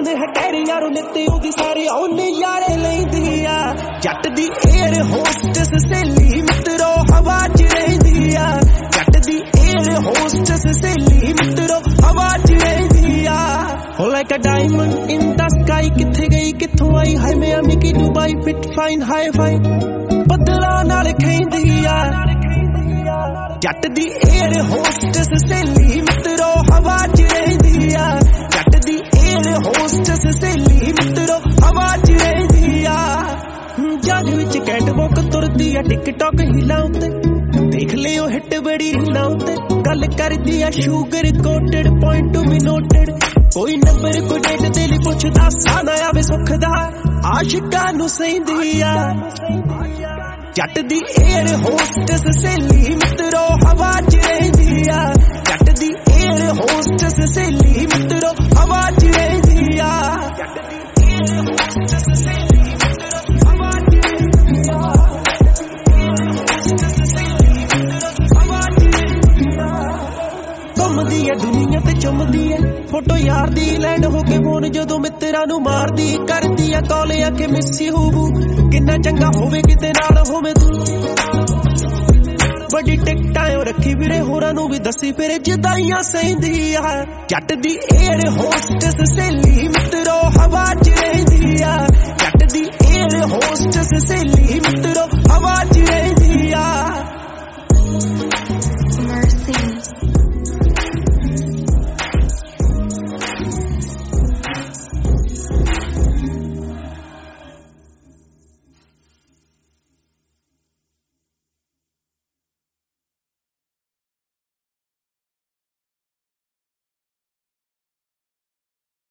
ਨੇ ਹਟੇਰ ਯਾਰੋ ਨਿੱਤੇ ਉਹਦੀ ਸਾਰੇ ਉਹਨੇ ਯਾਰੇ ਲੈਂਦੀ ਆ ਜੱਟ ਦੀ ਏਅਰ ਹੋਸਟਸ ਸਹੇਲੀ ਮਿੱਤਰੋ ਹਵਾ ਚ ਰਹਿੰਦੀ ਆ ਜੱਟ ਦੀ ਏਅਰ ਹੋਸਟਸ ਸਹੇਲੀ ਮਿੱਤਰੋ ਹਵਾ ਚ ਰਹਿੰਦੀ ਆ ਹੋ like a diamond in the sky ਕਿੱਥੇ ਗਈ ਕਿੱਥੋਂ ਆਈ ਹਾਏ ਮਿਆਮੀ ਕੀ Dubai fit fine high fine ਬੱਦਲਾਂ ਨਾਲ ਖੇਂਦੀ ਆ ਜੱਟ ਦੀ ਏਅਰ ਹੋਸਟਸ ਸਹੇਲੀ ਮਿੱਤਰੋ ਹਵਾ ਚ ਰਹਿੰਦੀ ਆ ਜੱਟ ਦੀ ਏਅਰ ਹੋਸਟਸ ਸਹੇਲੀ ਮਿੱਤਰੋ ਹਵਾ ਚ ਰਹਿੰਦੀ ਆ ਜੱਗ ਵਿੱਚ ਕੈਟਵਾਕ ਤੁਰਦੀ ਆ ਟਿਕਟੌਕ ਹੀਲਾਂ ਉੱਤੇ ਦੇਖ ਲਿਓ ਹਿੱਟ ਬੜੀ ਰੀਲਾਂ ਉੱਤੇ ਗੱਲ ਕਰਦੀ ਆ sugar coated point to be noted ਕੋਈ ਨੰਬਰ ਕੋਈ ਡੇਟ ਦੇ ਲਈ ਪੁੱਛਦਾ ਸਾਹ ਨਾ ਆਵੇ ਸੁੱਖ ਦਾ ਆਸ਼ਿਕਾਂ ਨੂੰ ਸਹਿੰਦੀ ਆ ਜੱਟ ਦੀ ਏਅਰ ਹੋਸਟਸ ਸਹੇਲੀ ਮਿੱਤਰੋ ਹਵਾ ਚ ਰਹਿੰਦੀ ਆ ਜੱਟ ਦੀ ਏਅਰ ਹੋਸਟਸ ਸਹੇਲੀ ਮਿੱਤਰੋ ਹਵਾ ਚ ਰਹਿੰਦੀ ਆ ਜੱਟ ਦੀ ਏਅਰ ਹੋਸਟਸ ਸਹੇਲੀ ਮਿੱਤਰੋ ਹਵਾ ਚ ਰਹਿੰਦੀ ਆ ਘੁੰਮਦੀ ਆ ਦੁਨੀਆ ਤੇ ਚੁੰਮਦੀ ਐ ਫੋਟੋ ਯਾਰ ਦੀ ਲੈਂਡ ਹੋ ਕੇ ਫੋਨ ਜਦੋਂ ਮਿੱਤਰਾਂ ਨੂੰ ਮਾਰਦੀ ਕਰਦੀ ਆ ਕਾਲ ਆ ਕੇ ਮਿਸ ਯੂ ਕਿੰਨਾ ਚੰਗਾ ਹੋਵੇ ਕਿਤੇ ਨਾਲ ਹੋਵੇ ਤੂੰ ਵੱਡੀ ਟਿਕਟਾਂ ਰੱਖੀ ਵੀਰੇ ਹੋਰਾਂ ਨੂੰ ਵੀ ਦੱਸੀ ਫਿਰ ਜਦਾਈਆਂ ਸਹਿੰਦੀ ਆ ਜੱਟ ਦੀ ਏਅਰ ਹੋਸਟਸ ਸਹੇਲੀ ਮਿੱਤਰੋ ਹਵਾ ਚ ਰਹਿੰਦੀ ਆ